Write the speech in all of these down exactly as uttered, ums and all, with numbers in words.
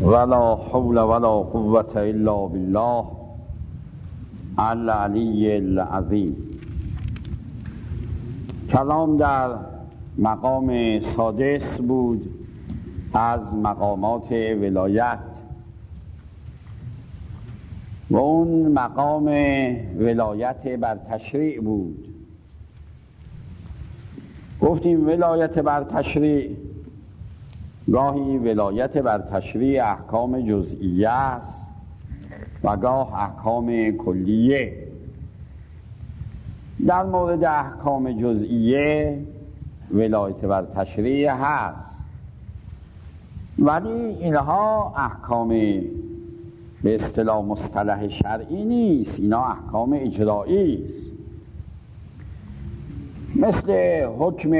ولا حول ولا قوة الا بالله العلی العظیم. کلام در مقام سادس بود از مقامات ولایت و اون مقام ولایت بر تشریع بود. گفتیم ولایت بر تشریع گاهی ولایت بر تشریع احکام جزئیه است و گاه احکام کلیه. در مورد احکام جزئیه ولایت بر تشریع هست، ولی اینها احکام به اصطلاح مصطلح شرعی نیست، اینا احکام اجرایی است. مثل حکم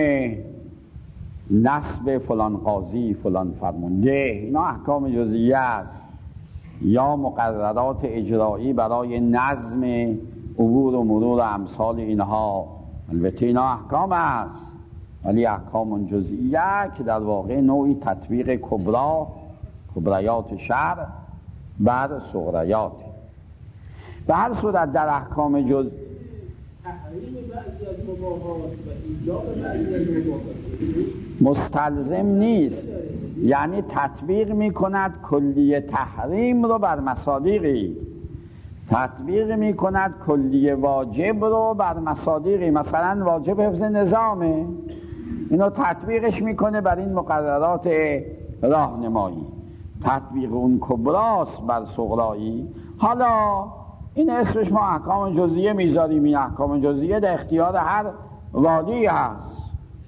نصب فلان قاضی فلان فرمانده، اینا احکام جزئیه است، یا مقررات اجرایی برای نظم عبور و مرور و امثال اینها. البته اینا احکام است، ولی احکام جزئیه که در واقع نوعی تطبیق کبرا کبریات شرع بر صغریات. به هر صورت در احکام جز تحریم بعضی از مباحات و ایجاب بعضی از مباحات مستلزم نیست، یعنی تطبیق میکند کلیه تحریم رو بر مصادیقی، تطبیق میکند کلیه واجب رو بر مصادیقی. مثلا واجب حفظ نظامه، اینو تطبیقش میکنه بر این مقررات راهنمایی، تطبیق اون کبراست بر صغرایی. حالا این اسمش ما احکام جزئیه میذاریم، این احکام جزئیه در اختیار هر والی هست.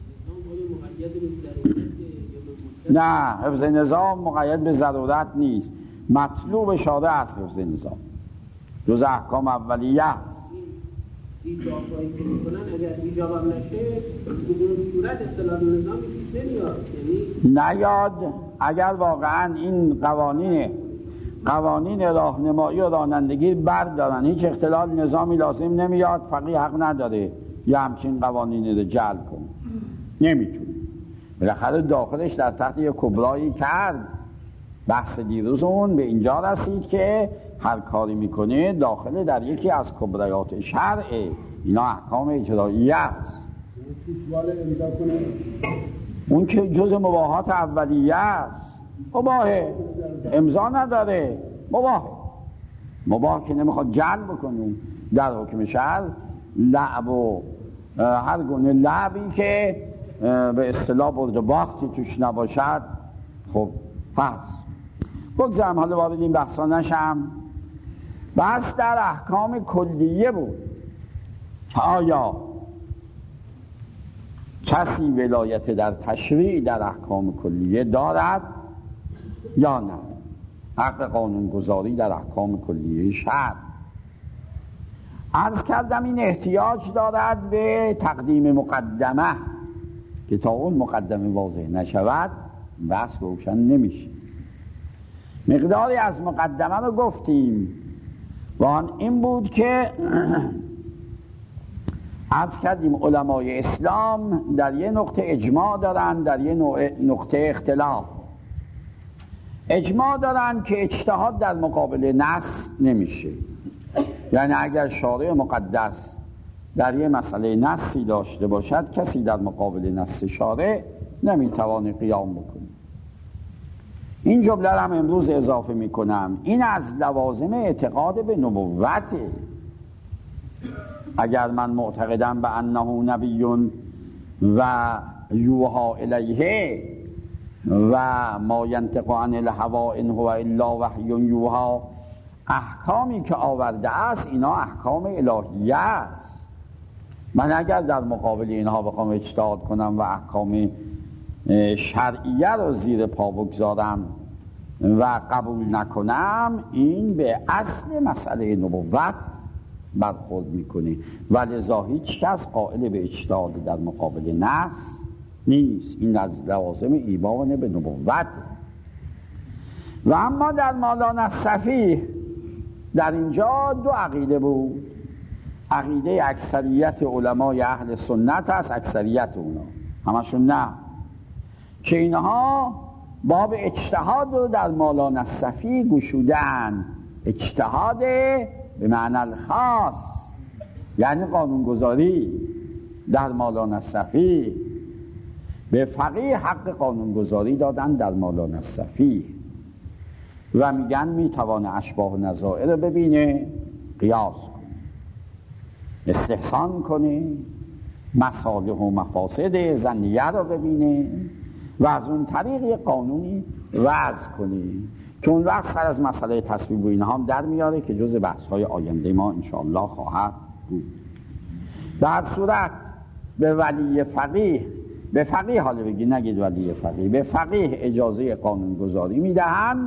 نه، حفظ نظام مقید به ضرورت نیست، مطلوب شارع است. حفظ نظام جز احکام اولیه است. ایجاب هایی که میکنن اگر ایجاب هم نشه بدون صورت اصطلاح نظامی پیش نمیاد، یعنی نیاد. اگر واقعا این قوانین قوانین راهنمایی و رانندگی بردارن، هیچ اختلال نظامی لازم نمیاد، فقیه حق نداره یه همچین قوانینی رو جعل کنه، نمیتونه. بالاخره داخلش در تحت یک کبرایی کرد. بحث دیروز اون به اینجا رسید که هر کاری میکنه داخل در یکی از کبریات شرعه، اینا احکام اجرایی است. اون که جز مباحات اولیه است، مباحه، امضا نداره، مباحه مباح که نمیخواد جلب بکنه در حکم شرع. لعب و هر گونه لعبی که به اصطلاح برد و باختی توش نباشد خب پس بگذارم، حالا وارد این بحثا نشم. بحث در احکام کلیه بود که آیا کسی ولایت در تشریع در احکام کلیه دارد یا نه، حق قانونگذاری در احکام کلیه شرع. عرض کردم این احتیاج دارد به تقدیم مقدمه که تا اون مقدمه واضح نشود بحث روشن نمیشه. مقداری از مقدمه رو گفتیم و آن این بود که عرض کردیم علمای اسلام در یه نقطه اجماع دارن، در یه نقطه اختلاف. اجماع دارن که اجتهاد در مقابل نص نمیشه، یعنی اگر شارع مقدس در یه مسئله نصی داشته باشد، کسی در مقابل نص شارع نمیتوانه قیام بکنه. این جمله را هم امروز اضافه میکنم، این از لوازم اعتقاد به نبوته. اگر من معتقدم به انه نبی و یوحی الیه و ما ینطق عن الهوی ان هو الا وحی یوحی، احکامی که آورده است اینا احکام الهیه است. من اگر در مقابل اینها بخوام اجتهاد کنم و احکام شرعیه رو زیر پا بگذارم و قبول نکنم، این به اصل مسئله نبوت برخورد میکنه و لذا هیچ کس قائل به اجتهاد در مقابل نص نیست. این از لوازم ایمان به نبوت. و اما در مالان الصفیح در اینجا دو عقیده بود. عقیده اکثریت علمای اهل سنت است، اکثریت اونا همشون نه، که اینها باب اجتهاد رو در مولانا الصفی گشودن. اجتهاد به معنی الخاص یعنی قانونگذاری در مولانا الصفی. به فقیه حق قانونگذاری دادن در مولانا الصفی و میگن میتوانه اشباه و نظائر رو ببینه، قیاس کنه، استحسان کنه، مصالح و مفاسد ظنیه رو ببینه و از اون طریق یه قانونی وضع کنه که اون وقت سر از مسئله تصویب و اینها هم در میاره که جز بحث‌های آینده ما انشاءالله خواهد بود. در صورت به ولی فقیه، به فقیه حالا بگی نگید ولی فقیه، به فقیه اجازه قانونگذاری میدهند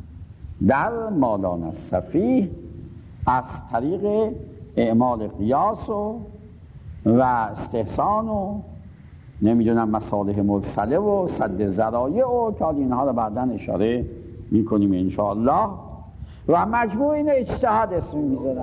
در مولانا الصفی از طریق اعمال قیاس و و استحسان و نمیدونم مصالح مرسله و سد ذرایع و که اینها رو بعداً اشاره میکنیم انشاءالله. و مجموع این اجتهاد اسم میذارن،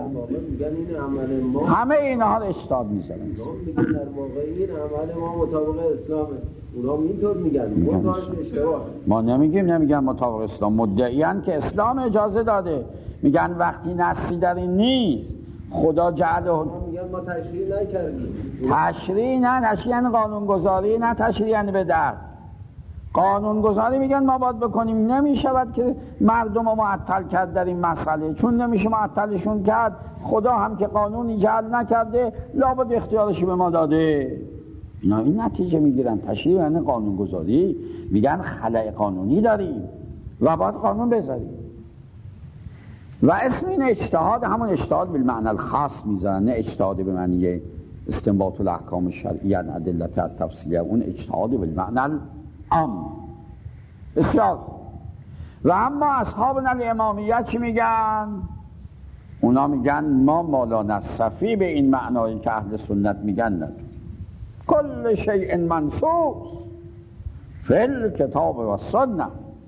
همه اینها رو اجتهاد میذارن. در واقع این عمل ما مطابق اسلامه، اونا اینطور میگن، اون اشتباه. ما نمیگیم نمیگن مطابق اسلام، مدعیان که اسلام اجازه داده. میگن وقتی نصی در این نیست خدا جعله، میگن ما تشریع نکردیم. تشریع نه، تشریع یعنی قانونگذاری، نه تشریع یعنی بدعت. قانونگذاری میگن ما باید بکنیم، نمیشود که مردم رو معطل کرد در این مسئله، چون نمیشه معطلشون کرد. خدا هم که قانونی جعل نکرده لابد اختیارشی به ما داده. اینا این نتیجه میگیرن. تشریع یعنی قانونگذاری، میگن خلأ قانونی داریم و باید قانون بذاریم. و اسم این اجتهاد همون اجتهاد بالمعنی الخاص میذارن، نه اجتهاد به معنی استنباط الاحکام الشرعیه ادلت التفصیلیه، اون اجتهاد بالمعنی العام. بسیار. و اما اصحابنا الامامیه چی میگن؟ اونا میگن ما مولانا الصفی به این معنایی که اهل سنت میگن نداریم. کل شیء منصوص فی الکتاب و السنه،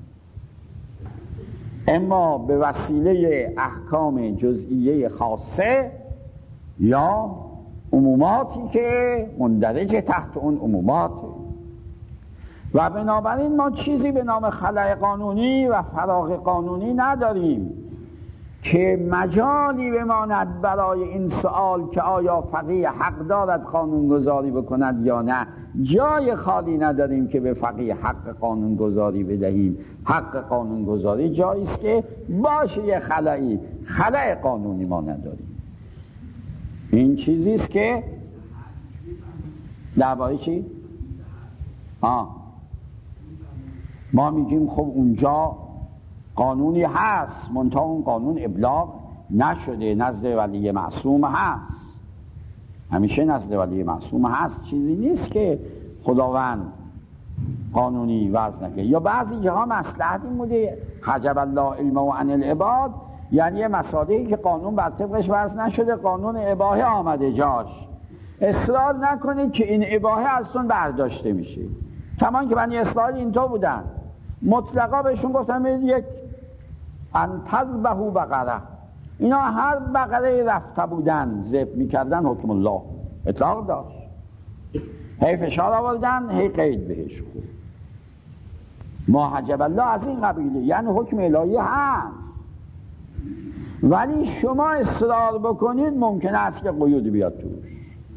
اما به وسیله احکام جزئیه خاصه یا عموماتی که مندرج تحت اون عموماته. و بنابراین ما چیزی به نام خلأ قانونی و فراغ قانونی نداریم که مجالی بماند برای این سوال که آیا فقیه حق دارد قانونگذاری بکند یا نه. جای خالی نداریم که به فقیه حق قانونگذاری بدهیم. حق قانونگذاری جایی است که باشه یه خلایی، خلأ قانونی ما نداریم. این چیزی است که درباره چی؟ آه ما میگیم خب اونجا قانونی هست، منتها اون قانون ابلاغ نشده، نزد ولی معصوم هست، همیشه نزد ولی معصوم هست. چیزی نیست که خداوند قانونی وضع نکنه. یا بعضی جاها مصلحت این بوده حجب الله علمه عن العباد، یعنی مسائلی که قانون بر طبقش وضع نشده، قانون اباحه آمده جاش، اصرار نکنید که این اباحه ازتون برداشته میشه. کمان که بنی اسرائیل اینطور بودن، مطلقا بهشون گفتن یک انتظبهو بقره، اینا هر بقره رفته بودن ذبح میکردن حکم الله اطلاق داشت، هی فشار آوردن هی قید بهش خود. ما حجب الله از این قبیله، یعنی حکم الهی هست، ولی شما اصرار بکنید ممکنه است که قیود بیاد توش.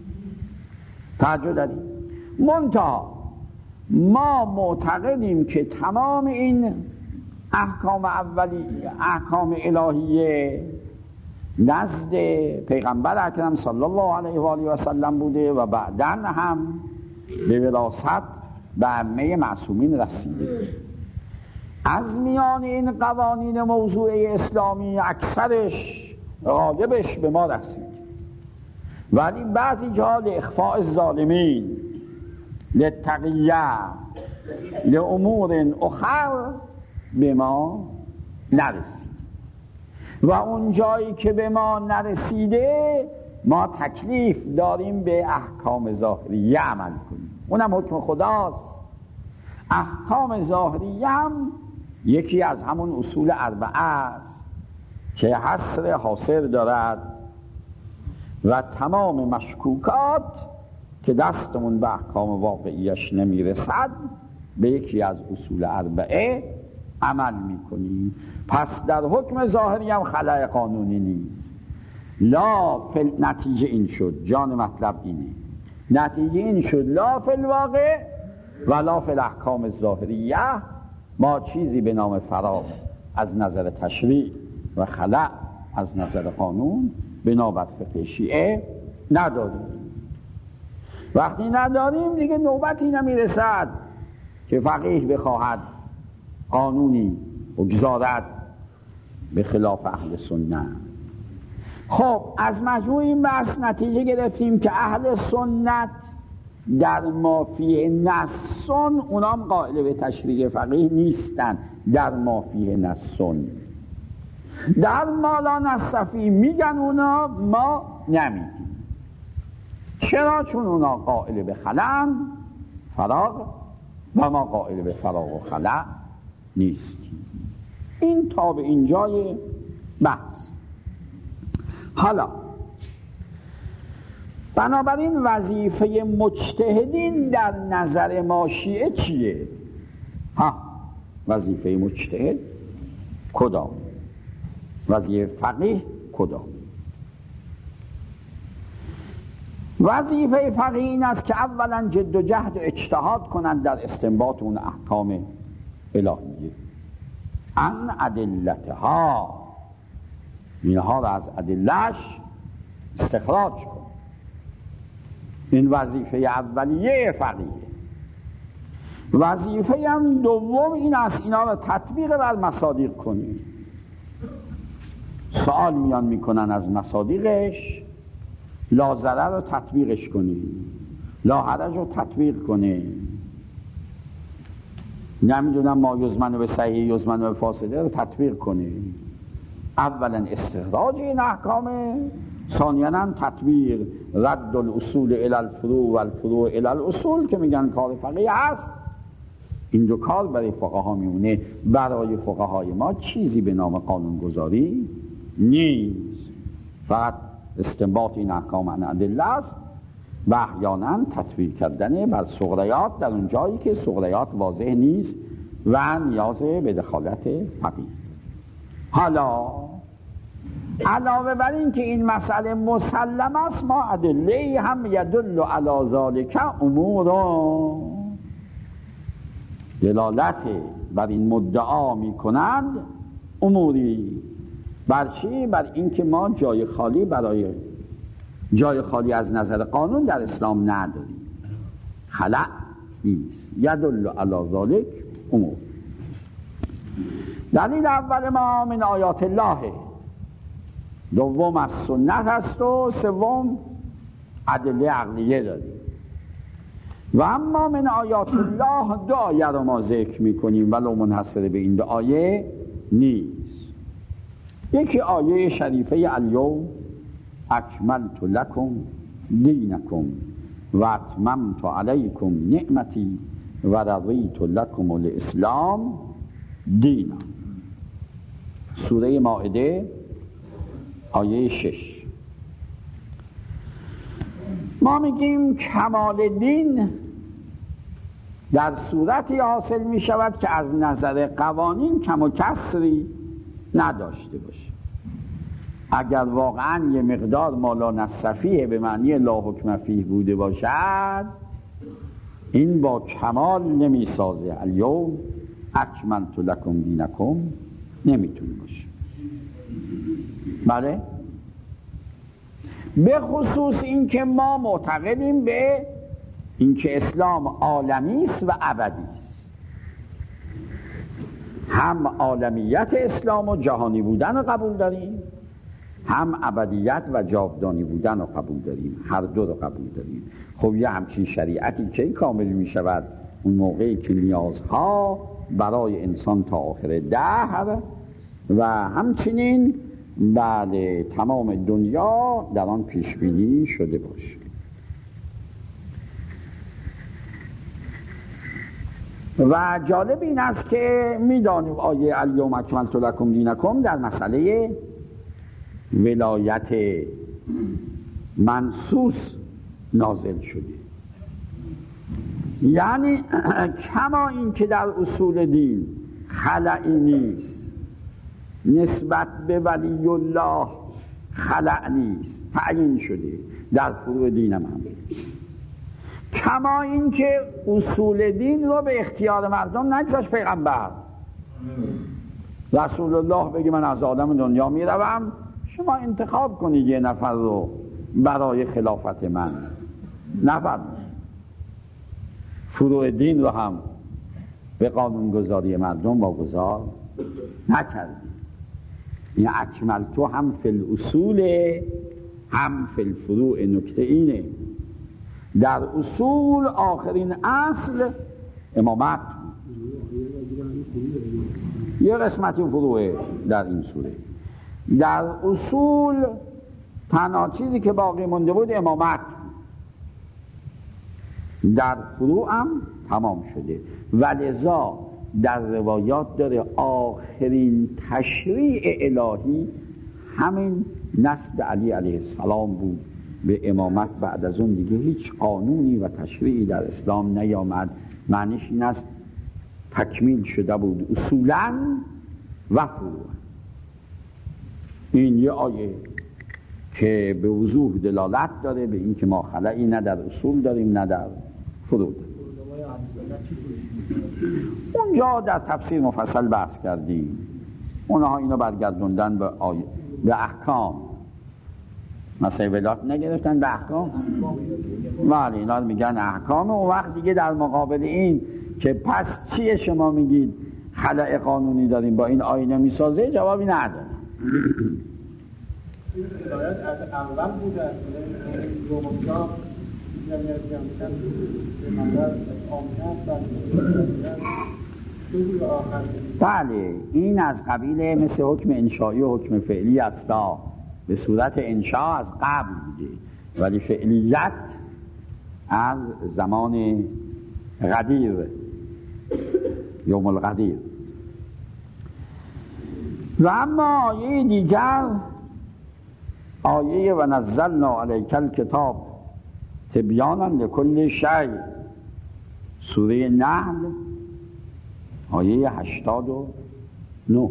توجه دارید؟ منتها ما معتقدیم که تمام این احکام اولی، احکام الهیه نزد پیغمبر اکرم صلی الله علیه و آله و سلم بوده و بعداً هم به وراثت به ائمه معصومین رسیده. از میان این قوانین موضوع اسلامی اکثرش غالبش به ما رسید، ولی بعضی جا لاخفاء الظالمین، للتقیه، لامور اخر به ما نرسید. و اون جایی که به ما نرسیده ما تکلیف داریم به احکام ظاهریه عمل کنیم، اونم حکم خداست. احکام ظاهریه هم یکی از همون اصول اربعه است که حصر حاصر دارد و تمام مشکوکات که دستمون به احکام واقعیش نمیرسد به یکی از اصول اربعه عمل میکنیم. پس در حکم ظاهری هم خلأ قانونی نیست. لا فل... نتیجه این شد، جان مطلب اینه، نتیجه این شد لا فی الواقع ولا فی الاحکام الظاهریه ما چیزی به نام فراغ از نظر تشریع و خلأ از نظر قانون بنابر فقه شیعه نداریم. وقتی نداریم دیگه نوبتی نمیرسد که فقیه بخواهد قانونی بگذارد به خلاف اهل سنت. خب از مجموع این بحث نتیجه گرفتیم که اهل سنت در ما فیه نصون اونام قائل به تشریع فقیه نیستن. در ما فیه نصون، در ما لا نص فیه میگن اونا، ما نمیگیم. چرا؟ چون اونا قائل به خلأ فراغ و ما قائل به فراغ و خلأ نیستیم. این تا به اینجای بحث. حالا بنابراین وظیفه مجتهدین در نظر ما شیعه چیه؟ ها وظیفه مجتهد کدام؟ وظیفه فقیه کدام؟ وظیفه فقیه این است که اولا جد و جهد و اجتهاد کنند در استنباط اون احکام الهیه، ان ادلتها، اینها را از ادلش استخراج کن. این وظیفه اولیه فقیه. وظیفه هم دوم این است اینا را تطبیق بر مصادیق کنی. سوال میان میکنن از مصادیقش، لا ضرر رو تطبیقش کنی، لا حرج رو تطبیق کنی، نمیدونم ما یزمن به صحیح یزمن به فاسده رو تطبیق کنی. اولا استخراج این احکامه، ثانیاً هم تطبیق، رد الاصول الی الفروع و الفروع الی الاصول که میگن کار فقیه هست. این دو کار برای فقها میمونه. برای فقهای ما چیزی به نام قانونگذاری نیست، فقط استنباط این احکام عن ادله است و احیانا تطبیق کردن بر صغریات در اون جایی که صغریات واضح نیست و نیاز به دخالت فقیه. حالا علاوه بر این که این مسئله مسلم است، ما ادله هم یدل علی ذالک امور دلالت بر این مدعا می کنند اموری. بر چی؟ بر این که ما جای خالی برای جای خالی از نظر قانون در اسلام نداریم، خلأ نیست. یدل علی ذالک امور. دلیل اول ما من آیات الله، دوم از سنت است و سوم ادله عقلیه داریم. و اما من آیات الله دو آیه رو ما ذکر میکنیم ولو منحصر به این دو آیه نیست. یکی آیه شریفه الیوم اکملت لکم دینکم و اتممت علیکم نعمتی و رضیت لکم الاسلام دینا. سوره مائده آیه شش. ما میگیم کمال دین در صورتی حاصل می شود که از نظر قوانین کم و کسری نداشته باشه. اگر واقعا یه مقدار مالا نصفیه به معنی لا حکم فیه بوده باشد، این با کمال نمی سازه. الیوم اکملت لکم دینکم نمیتونه باشه. بله، به خصوص این که ما معتقدیم به اینکه اسلام عالمی است و ابدی است. هم عالمیت اسلام و جهانی بودن رو قبول داریم، هم ابدیت و جاودانی بودن رو قبول داریم. هر دو رو قبول داریم. خب یه همچین شریعتی کی کامل می شود؟ اون موقعی که نیازها برای انسان تا آخر دهر و همچنین بعد تمام دنیا در آن پیش بینی شده باشه. و جالب این است که میدانیم آیه الیوم اکملت لکم دینکم در مسئله ولایت منصوص نازل شده. یعنی کما این که در اصول دین خلعی نیست، نسبت به ولی الله خلع نیست، تعیین شده، در فروع دین هم هم کما این که اصول دین رو به اختیار مردم نگذاشت پیغمبر. رسول الله بگه من از آدم دنیا میروم، شما انتخاب کنید یه نفر رو برای خلافت من. نفر فروع دین رو هم به قانونگذاری مردم واگذار نکردید. این اکمل تو هم فی الاصول هم فی الفروع. نکته اینه در اصول آخرین اصل امامت، یه قسمتی فروعه در این سوره. در اصول تنها چیزی که باقی مونده بود امامت، در فروع هم تمام شده. ولذا در روایات داره آخرین تشریع الهی همین نسب علی علیه السلام بود به امامت. بعد از اون دیگه هیچ قانونی و تشریعی در اسلام نیامد. معنیش این است تکمیل شده بود اصولاً و فروعاً. این یه آیه که به وضوح دلالت داره به این که ما خلایی نه در اصول داریم نه در فروع. اونجا در تفسیر مفصل بحث کردیم، اونها اینو برگردوندن به آیه به احکام. مثلا ولایت نگرفتن به احکام، ولی اینا میگن احکام. اون وقت دیگه در مقابل این که پس چیه شما میگید خلأ قانونی داریم با این آیه نمیسازه، جوابی نداره. شاید از اول بوده رومانجا بله، این از قبیل مثل حکم انشایی و حکم فعلی است. به صورت انشا از قبل بوده ولی فعلیت از زمان غدیر، یوم الغدیر. و اما آیه دیگر، آیه و نزلنا علیک الکتاب تبیانا لکل شیء، سوره نحل آیه هشتاد و نه.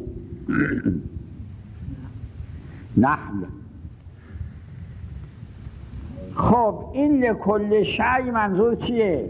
نحل. خب این لکل شیء منظور چیه؟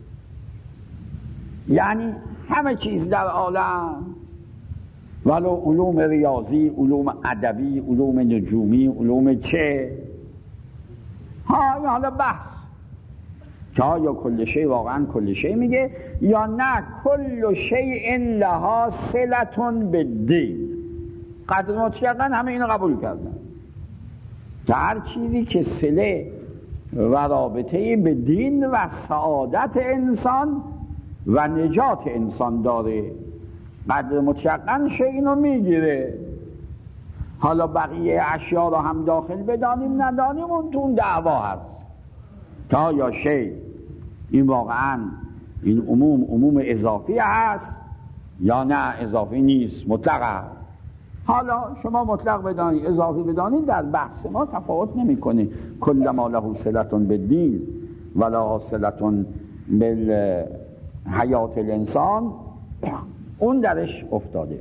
یعنی همه چیز در عالم، ولو علوم ریاضی، علوم ادبی، علوم نجومی، علوم چه ها، این حالا بحث که یا کل شیء واقعا کل شیء میگه یا نه کل شیء لها صلة بالدین. قدر مطلقا همه اینو قبول کردن که هر چیزی که صله و رابطه به دین و سعادت انسان و نجات انسان داره، قدر مطلقاً اینو میگیره. حالا بقیه اشیا رو هم داخل بدانیم ندانیم اون تو اون دعوا هست تا یا شی این واقعاً این عموم عموم اضافی هست یا نه اضافی نیست، مطلق هست. حالا شما مطلق بدانید اضافی بدانید در بحث ما تفاوت نمی کنه. کل ما له صلة بالدین ولا صلة بالحیات الانسان اون درش افتاده.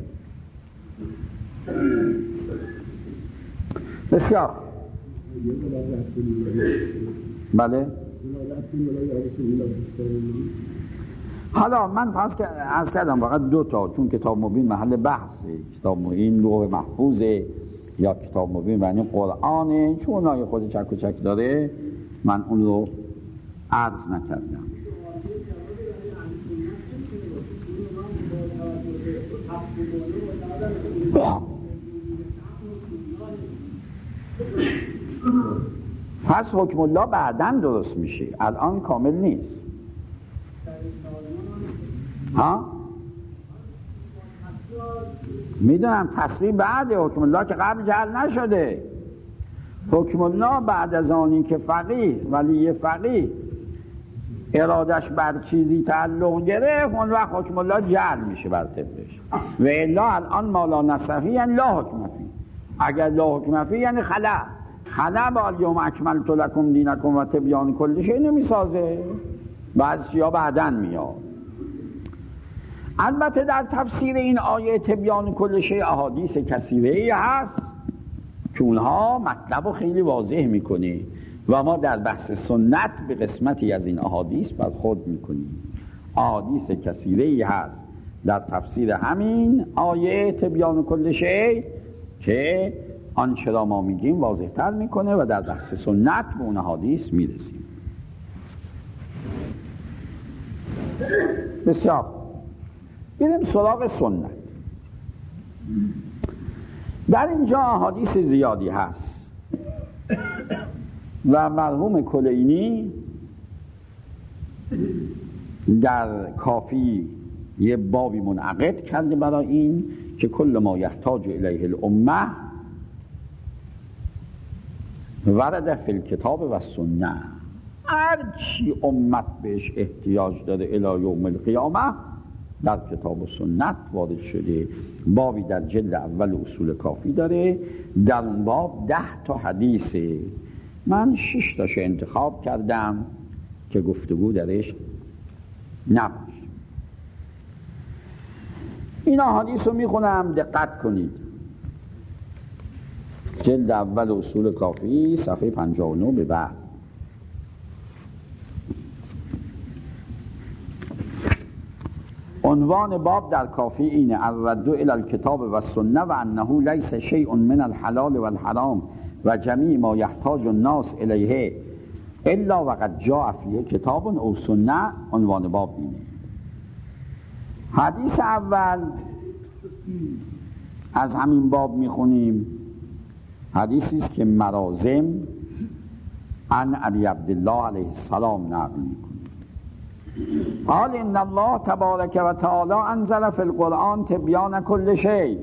بسیار بله. حالا من پس که عرض کردم فقط دو تا، چون کتاب مبین محل بحثه، کتاب مبین لوح محفوظه یا کتاب مبین معنی قرآنه، چون اونای خود چک و چک داره من اون رو عرض نکردم. پس حکم الله بعداً درست میشه، الان کامل نیست. ها؟ میدونم تصویب بعد حکم الله که قبل جعل نشده. حکم الله بعد از آنی که فقیه ولی فقیه ارادش بر چیزی تعلق گرفت، اون وقت حکم الله جعل میشه بر طبقش. و الا الان مالا نصفی یعنی لا حکم فی. اگر لا حکم فی یعنی خلا خلا با الیوم اکملت لکم دینکم و تبیان کل شیء نمیسازه. بعضیا بعداً میاد. البته در تفسیر این آیه تبیان کل شیء احادیث کثیره‌ای هست که اونها مطلب رو خیلی واضح میکنه و ما در بحث سنت به قسمتی از این احادیث برخورد میکنیم. احادیث کثیره‌ای هست در تفسیر همین آیه تبیان کل شیء که آنچه را ما میگیم واضح تر میکنه و در بحث سنت به اون احادیث میرسیم. بسیار بریم سراغ سنت. در اینجا احادیث زیادی هست و مرحوم کلینی در کافی یه بابی منعقد کرده برای این که کل ما یحتاج الیه الامه ورد فی الکتاب و سنه، هر چی امت بهش احتیاج داره الی یوم القیامه در کتاب و سنت وارد شده. بابی در جلد اول اصول کافی داره، در اون باب ده تا حدیثه. من شش تاشو انتخاب کردم که گفتگو درش نباشه. این حدیث رو میخونم، دقت کنید. جلد اول اصول کافی صفحه پنجاه و نه به بعد. عنوان باب در کافی اینه: الرد الی الکتاب و السنه و انه لیس شیء من الحلال والحرام و جمیع ما یحتاج الناس الیه الا وقد جاء فیه کتاب او سنه. عنوان باب اینه. حدیث اول از همین باب میخونیم. حدیثی است که مرازم عن علی عبدالله علیه السلام نقل میکنه. قال ان الله تبارک و تعالی انزل فی القرآن تبیان کل شیء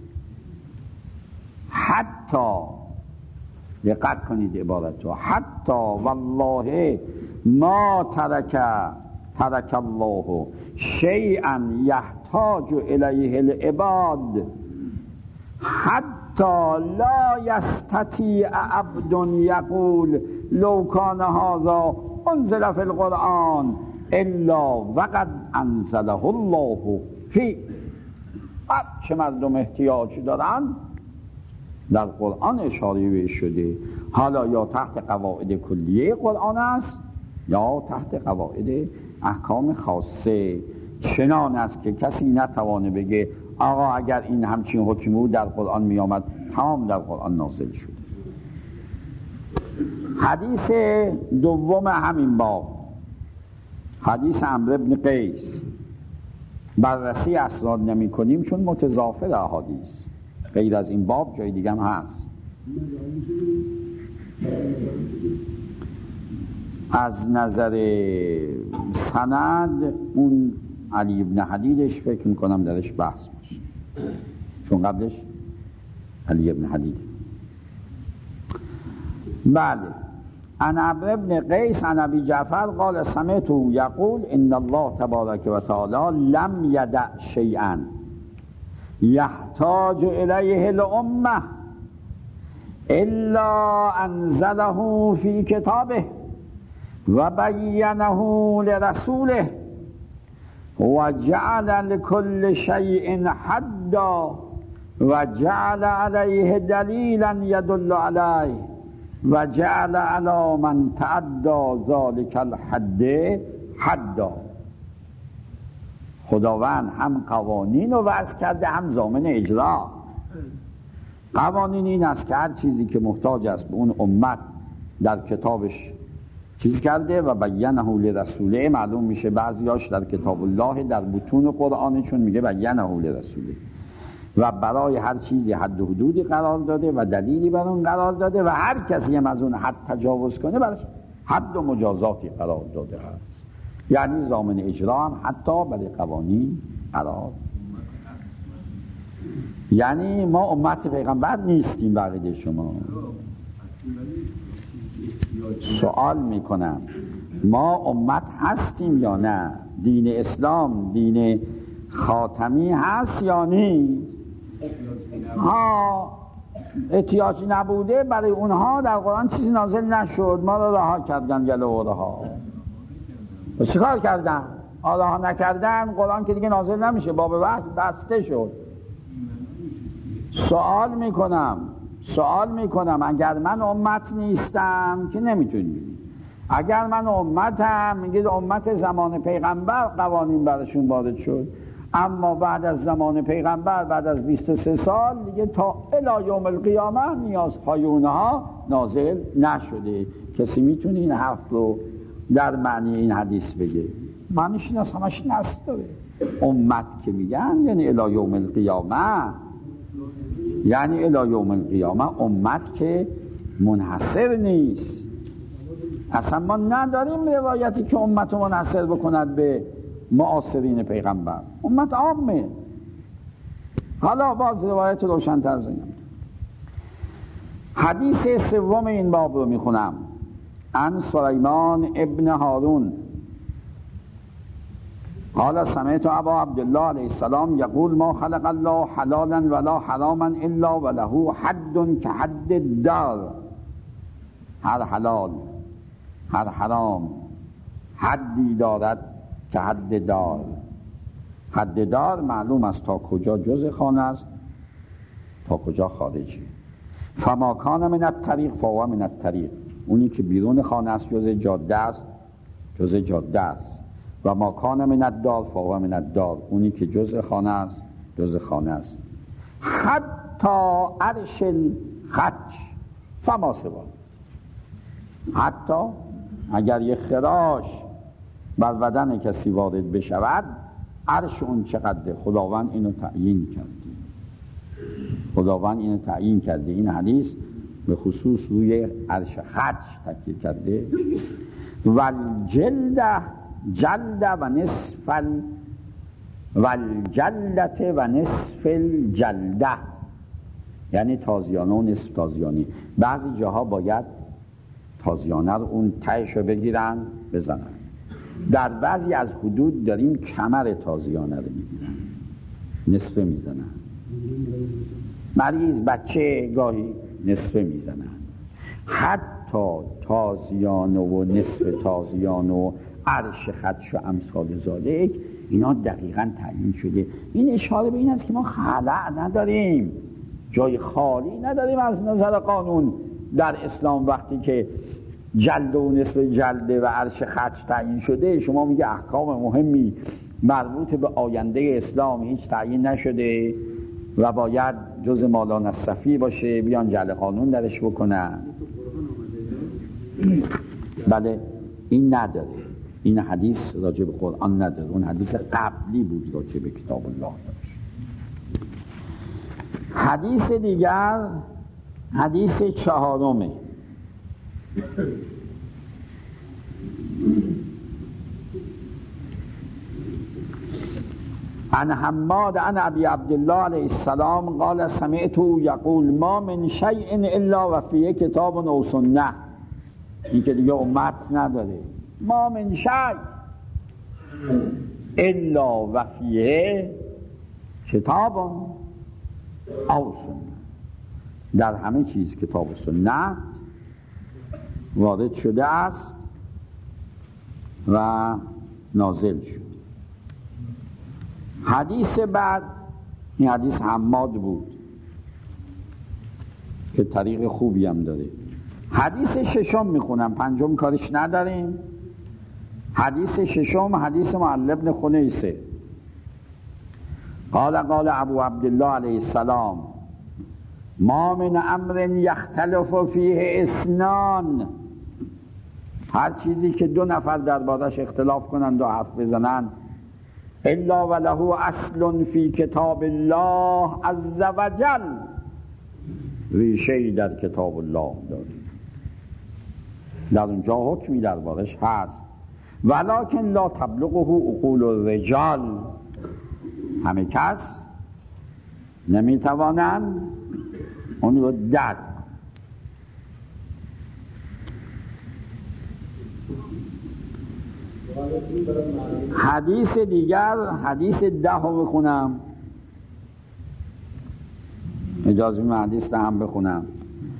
حتی، دقت کنید عبارتو، حتی والله ما ترک ترک الله شیئا یحتاج الیه العباد حتی لا یستطیع عبد یقول لو کان هذا انزل فی القرآن الا وقد انزله الله فی. هر چه مردم احتیاج دارن در قرآن اشاره بهش شده، حالا یا تحت قواعد کلیه قرآن است یا تحت قواعد احکام خاصه. چنان است که کسی نتوانه بگه آقا اگر این همچین حکمی بود در قرآن می آمد، تمام در قرآن نازل شده. حدیث دوم همین باب، حدیث عمرو بن قیس. بررسی اسناد نمی کنیم چون متضافر احادیث، غیر از این باب جای دیگه هم هست. از نظر سند اون علی ابن حدیدش فکر میکنم درش بحث باشه، چون قبلش علی ابن حدید. بله. عن عمرو بن قیس عن ابی جعفر قال سمعته یقول ان الله تبارک و تعالی لم یدع شیئا یحتاج الیه الامه الا انزله فی کتابه و بینه لرسوله و جعل لكل شیء حدا و جعل علیه دلیلا یدل علیه و جعل علی من تعدی ذلک الحد حدا. خداوند هم قوانین رو وضع کرده هم ضامن اجرا. قوانین این است که هر چیزی که محتاج است به اون امت در کتابش چیز کرده و بینه لرسوله. معلوم میشه بعضیاش در کتاب الله در بطون قرآنشون میگه بینه لرسوله، و برای هر چیزی حد و حدودی قرار داده و دلیلی بر اون قرار داده و هر کسی هم از اون حد تجاوز کنه برش حد و مجازاتی قرار داده هست. یعنی ضامن اجرا هم حتی برای قوانین قرار. یعنی ما امت پیغمبر نیستیم بقیده شما. سوال میکنم ما امت هستیم یا نه؟ دین اسلام دین خاتمی هست یا نیست؟ ها احتیاجی نبوده برای اونها در قرآن چیزی نازل نشد، ما را رها کردن گلوره ها. و چیکار کردن؟ آنها نکردن قرآن که دیگه نازل نمیشه، باب وحی بسته شد. سوال میکنم سوال میکنم اگر من امت نیستم که نمیتونی، اگر من امتم میگید امت زمان پیغمبر قوانین برشون وارد شد، اما بعد از زمان پیغمبر بعد از بیست و سه سال دیگه تا الی یوم القیامه نیازهای اونها نازل نشده. کسی میتونه این حرف رو در معنی این حدیث بگه؟ معنیش این است، همش نص داره. امت که میگن یعنی الی یوم القیامه، یعنی الی یوم القیامه امت که منحصر نیست. اصلا ما نداریم روایتی که امت رو منحصر بکند به معاصرین پیغمبر، امت عامه. حالا باز روایت روشن‌تر زنیم. حدیث سوم این باب رو میخونم. عن سلیمان ابن هارون قال سمعت ابا عبدالله علیه السلام یقول ما خلق الله حلالا ولا حراما الا وله حد که حد الدار. هر حلال هر حرام حدی دارد که حد دار. حد دار معلوم است تا کجا جزء خانه است تا کجا خارجی. فما کان من الطریق فهو من الطریق، اونی که بیرون خانه است جزء جاده است جزء جاده است. و ما کان من الدار فهو من الدار، اونی که جزء خانه است جزء خانه است. حتی عرش الخچ فما سوا، حتی اگر یه خراش بر بدن کسی وارد بشود عرش اون چقدر خداوند اینو تعیین کرده. خداوند اینو تعیین کرده. این حدیث به خصوص روی عرش خچ تکیه کرده. و جلد جلد و نصف ال و جلدت و نصف الجلده، یعنی تازیانه و نصف تازیانه. بعضی جاها باید تازیانه رو اون تهش رو بگیرن بزنن، در بعضی از حدود داریم کمر تازیانه رو میگیرن نصفه میزنن. مریض بچه گاهی نصفه میزنن. حتی تازیانه و نصف تازیانه و عرش خدش و امثال ذالک اینا دقیقاً تعیین شده. این اشاره به این است که ما خلأ نداریم، جای خالی نداریم از نظر قانون در اسلام. وقتی که جلد و نصف جلده و عرش خدش تعیین شده، شما میگه احکام مهمی مربوط به آینده اسلام هیچ تعیین نشده و باید جز مالان الصفی باشه، بیان جعل قانون درش بکنن. بله این نداره، این حدیث راجع به قرآن نداره، اون حدیث قبلی بود راجع به کتاب الله داشت. حدیث دیگر حدیث چهارمه. عن حماد عن ابی عبدالله علیه السلام قال سمعت یقول ما من شیء الا و فیه کتاب و سنه. این که دیگه امت نداره. ما من شیء الا و فیه کتاب او سنه، در همه چیز کتاب و سنت وارد شده است و نازل شد. حدیث بعد این حدیث حماد بود که طریق خوبی هم داره. حدیث ششم میخونم، پنجم کارش نداریم. حدیث ششم حدیث معل ابن خنیسه قال قال ابو عبدالله علیه السلام ما من امر یختلف فیه اثنان، هر چیزی که دو نفر دربارش اختلاف کنند و حرف بزنند الا وله اصل فی کتاب الله عز وجل، ریشه‌ای در کتاب الله داره، در اونجا حکمی دربارش هست. ولکن لا تبلغه عقول الرجال، همه کس نمیتوانند اون رو درک. حدیث دیگر حدیث ده رو بخونم، اجازه می حدیث ده هم بخونم.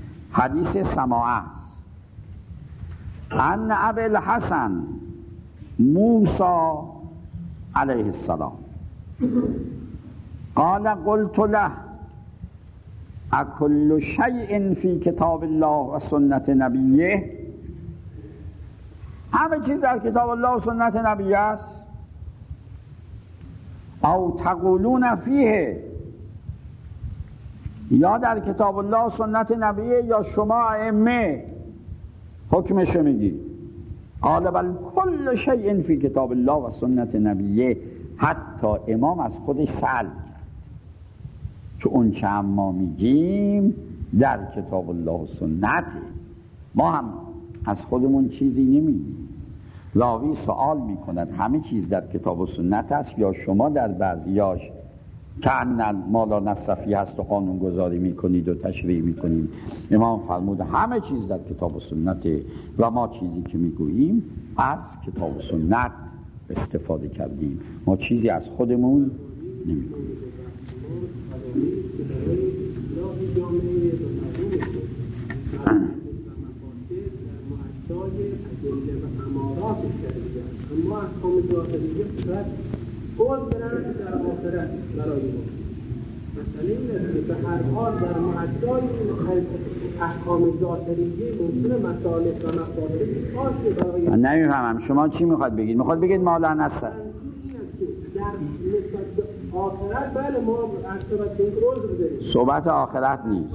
حدیث سماعه است. عن ابی الحسن موسی علیه السلام. قال قلت له اکل شیء فی کتاب الله و سنت نبیه، همه چیز در کتاب الله و سنت نبیه است. او تقولون فیه، یا در کتاب الله و سنت نبیه یا شما ائمه حکمشو میگی. قال بل کل شیء فی کتاب الله و سنت نبیه، حتی امام از خودش سأل کرد که اون چه هم ما میگیم در کتاب الله و سنته، ما هم از خودمون چیزی نمیگیم. راوی سوال میکند همه چیز در کتاب و سنت است یا شما در بعضیاش کأن ما لا نستفی هست و قانون گذاری میکنید و تشریع میکنید؟ امام فرمود همه چیز در کتاب و سنته و ما چیزی که میگوییم از کتاب و سنت استفاده کردیم، ما چیزی از خودمون نمیگوییم. اما احکام داخلیه فقط باز برن در آخرت برای ما. مثلا این است که به هر حال در معدای احکام داخلیه ممکنه مصالح و مفاسد خاصی برای من نمیفهمم شما چی میخواد بگید؟ میخواد بگید مالا نصر در نسبت به آخرت بله ما اکثرت این روز بداریم، صحبت آخرت نیست.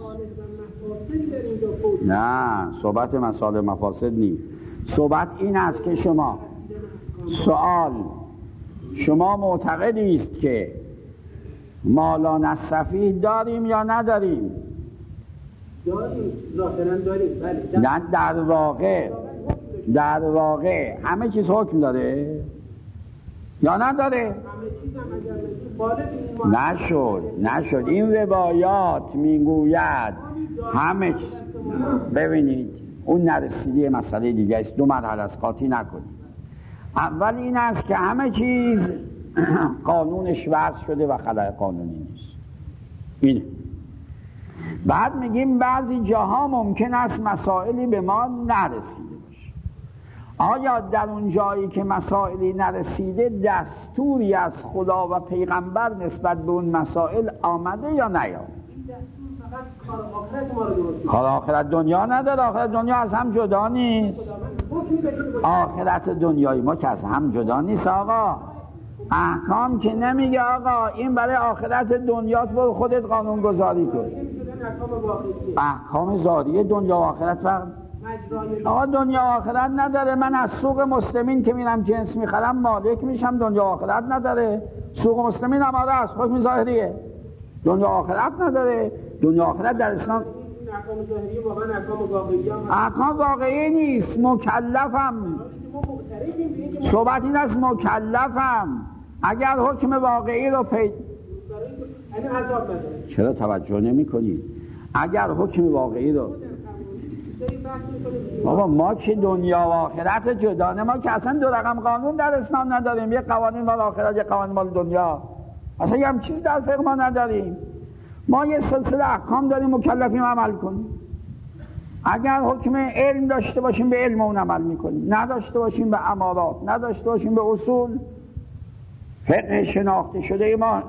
نه صحبت مصالح مفاسد نیست. صحبت این است که شما سوال شما معتقدی است که مالا نصفی داریم یا نداریم؟ داریم، ظاهرا داریم بله. نه در واقع در واقع همه چیز حکم داره یا نداره؟ همه چیز هم اگر نگیم بالغ این نشد نشد این روایات میگوید همه چیز. ببینید اون نرسیده مسئله دیگه است، دو مرحله است، قاطی نکنید. اول این است که همه چیز قانونش وضع شده و خلأ قانونی نیست، اینه. بعد میگیم بعضی جاها ممکن است مسائلی به ما نرسیده باشه. آیا در اون جایی که مسائلی نرسیده دستوری از خدا و پیغمبر نسبت به اون مسائل آمده یا نیامده؟ کار آخرت دنیا نداره. آخرت دنیا از هم جدا نیست. آخرت دنیای ما که از هم جدا نیست آقا. احکام که نمیگه آقا این برای آخرت دنیات برو خودت قانون گذاری کن. احکام ظاهری دنیا و آخرت فرق. آقا دنیا و آخرت نداره. من از سوق مسلمین که میرم جنس میخرم مالک میشم، دنیا و آخرت نداره. سوق مسلمین هم آره است، حکم ظاهریه، دنیا و آخرت نداره. دنیا و آخرت در اسلام احکام ظاهری واقعا احکام واقعی هم احکام واقعی نیست. مکلفم. صحبت این است مکلفم. اگر حکم واقعی رو پی چرا توجه نمی کنی؟ اگر حکم واقعی رو بابا ما که دنیا و آخرت جدانه، ما که اصلا دو رقم قانون در اسلام نداریم، یه قوانین مال آخرت یه قوانین مال دنیا، اصلا یه هم چیز در فقه ما نداریم. ما یه سلسله احکام داریم مکلفیم عمل کنیم. اگر حکم علم داشته باشیم به علم اون عمل میکنیم، نداشته باشیم به امارات، نداشته باشیم به اصول فقه شناخته شده ما.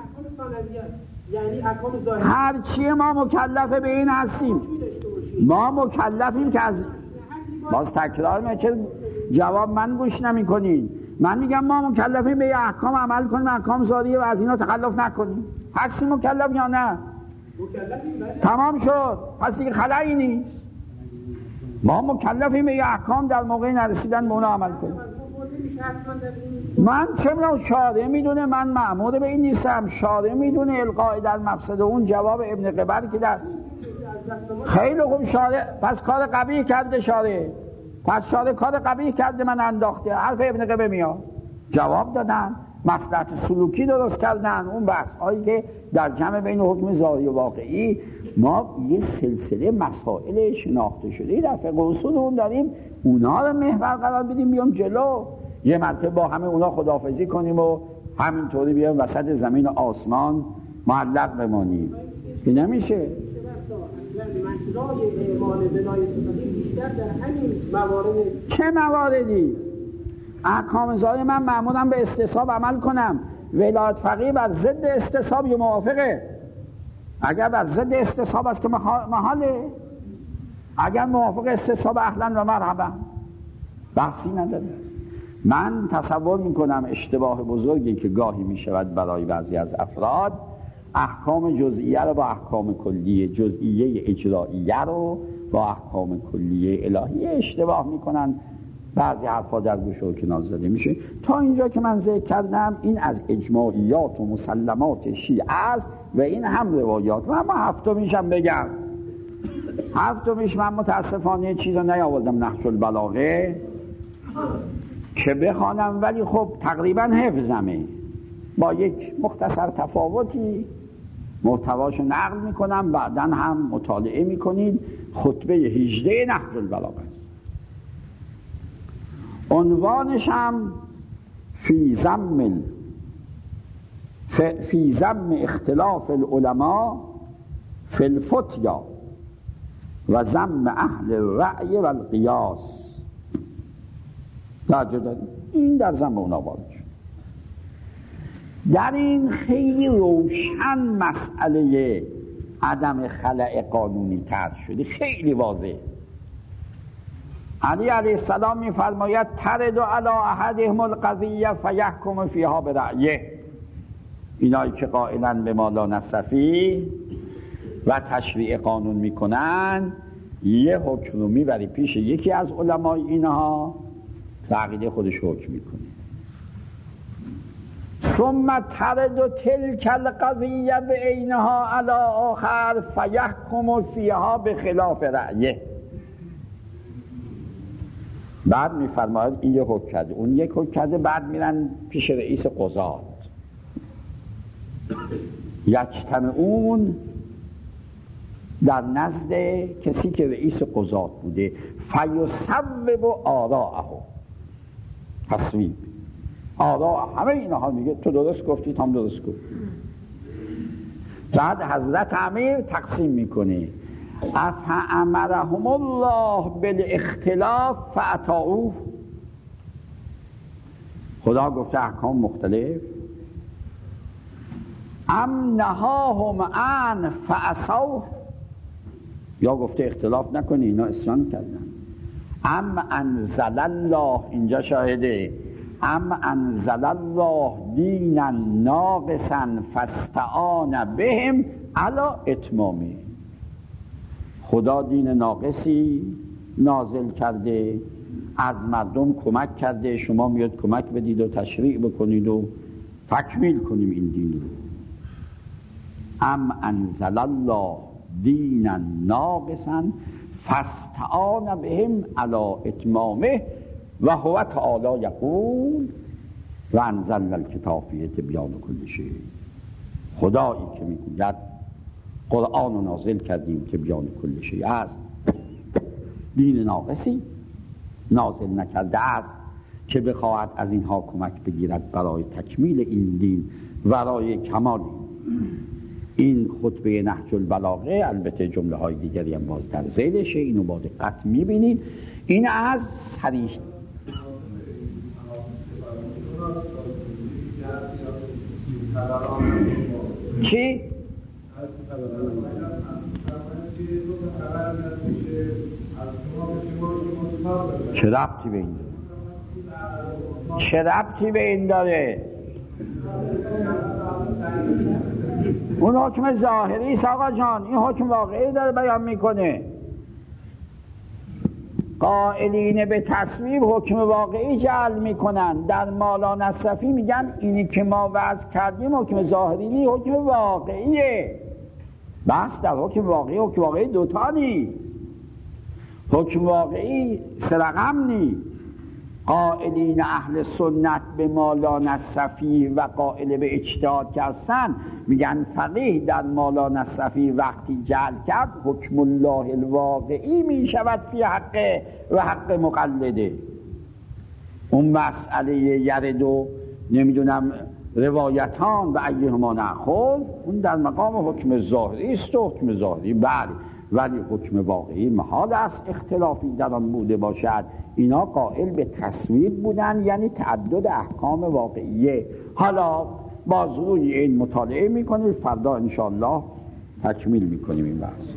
هر چی ما مکلف به این هستیم. ما مکلفیم که از باز تکرار میشه چه جواب من گوش نمی کنین. من میگم ما مکلفیم به احکام عمل کنیم، احکام ظاهریه و از اینا تخلف نکنیم. هستی مکلف یا نه؟ تمام شد. پس دیگه خلایی نیست. ما مکلفیم به احکام در موقع نرسیدن به اونا عمل کنیم. من چه میدونم شارع میدونه، من مأمور به این نیستم. شارع میدونه القاء در مفسد. اون جواب ابن قبر که در خیلی خوب شارع پس کار قبیح کرده شارع. پس شارع کار قبیح کرده من انداخته. حرف ابن قبر میاد. جواب دادن. مصلحت سلوکی درست کردن. اون بحث هایی که در جمع بین حکم ظاهری و واقعی ما یه سلسله مسائل شناخته شده در فقه اصول اون داریم، اونا رو محور قرار بدیم بیام جلو. یه مرتبه با همه اونا خداحافظی کنیم و همینطوری بیام وسط زمین و آسمان معلق بمانیم که نمیشه. چه مواردی؟ احکام ظاهری من معمولا به استصحاب عمل کنم. ولایت فقیه بر ضد استصحاب یا موافقه؟ اگر بر ضد استصحاب است که محاله، اگر موافق استصحاب اهلا و مرحبا، بحثی نداره. من تصور میکنم اشتباه بزرگی که گاهی میشود برای بعضی از افراد، احکام جزئیه رو با احکام کلیه، جزئیه اجرائیه رو با احکام کلیه الهیه اشتباه میکنن. بعضی حرفا در گوش و کنار زده میشه. تا اینجا که من ذکر کردم این از اجماعیات و مسلمات شیعه است و این هم روایات. و اما هفتمیشم بگم، هفتمیش من متاسفانه چیزا نیاوردم نهج البلاغه که بخوانم، ولی خب تقریبا حفظمه، با یک مختصر تفاوتی محتواشو نقل میکنم، بعداً هم مطالعه میکنید. خطبه هجده نهج البلاغه است. عنوانش هم فی ذم فی ذم اختلاف العلماء فی الفتیا و ذم اهل الرأی و القیاس. توجه دارید؟ این در ذم اونا وارد شد. در این خیلی روشن مسئله عدم خلأ قانونی تر شده، خیلی واضح. علی علیه السلام می‌فرماید ترد علی احدهم القضیه فیحکم فیها برأیه. اینایی که قائلن به ما لا نصفی و تشریع قانون میکنن، یه حکم رو میبری پیش یکی از علمای اینها و عقیده خودش حکم میکنه. ثم ترد تلک القضیه بعینها علی آخر فیحکم فیها بخلاف رأیه. بعد میفرماید این یک حکم کرده، اون یک حکم کرده، بعد میرن پیش رئیس قضات. یجتمعون در نزد کسی که رئیس قضات بوده، فیصوب آراءه، تصویب آراء همه اینها، میگه تو درست گفتی، هم درست گفتی. بعد حضرت امیر تقسیم میکنه، افامرهم الله بالاختلاف فاطاعوه. خدا گفته احکام مختلف، ام نهاهم عن فعصوه، یا گفته اختلاف نکنی اینا اسیان کردن. ام انزل الله، اینجا شاهده، ام انزل الله دینا ناقصا فاستعان بهم علی اتمامه. خدا دین ناقصی نازل کرده، از مردم کمک کرده، شما میاد کمک بدید و تشریع بکنید و تکمیل کنیم این دین رو. ام انزل الله دینا ناقصا فاستعان بهم علی اتمامه و هو تعالی یقول و انزلنا الکتاب فیه تبیان کل شیء. خدایی که میگوید قرآن رو نازل کردیم که بیان کل شیء است، دین ناقصی نازل نکرده است که بخواهد از اینها کمک بگیرد برای تکمیل این دین، برای کمال این خطبه نهج البلاغه. البته جمله های دیگری هم باز در ذیلشه، اینو با دقت میبینید. این از صریح چی؟ چه ربطی به این داره؟ چه ربطی به این داره؟ اون حکم ظاهری است آقا جان، این حکم واقعی داره بیان میکنه. قائلین به تصویب حکم واقعی جعل میکنن. در مالا نصفی میگن اینی که ما وضع کردیم حکم ظاهری نی، حکم واقعیه. بس در حکم واقعی، حکم واقعی دوتا نی، حکم واقعی سرقم نی. قائلین اهل سنت به مالا نصفی و قائل به اجتهاد که هستن میگن فقیه در مالا نصفی وقتی جعل کرد حکم الله الواقعی میشود فی حق و حق مقلده. اون مسئله یرد و نمیدونم روایتان و ایهما نأخذ، اون در مقام حکم ظاهری است و حکم ظاهری بله. ولی حکم واقعی محال است اختلافی در آن بوده باشد. اینا قائل به تصویب بودن، یعنی تعدد احکام واقعیه. حالا باز روی این مطالعه میکنید، فردا انشاءالله تکمیل میکنیم این بحث.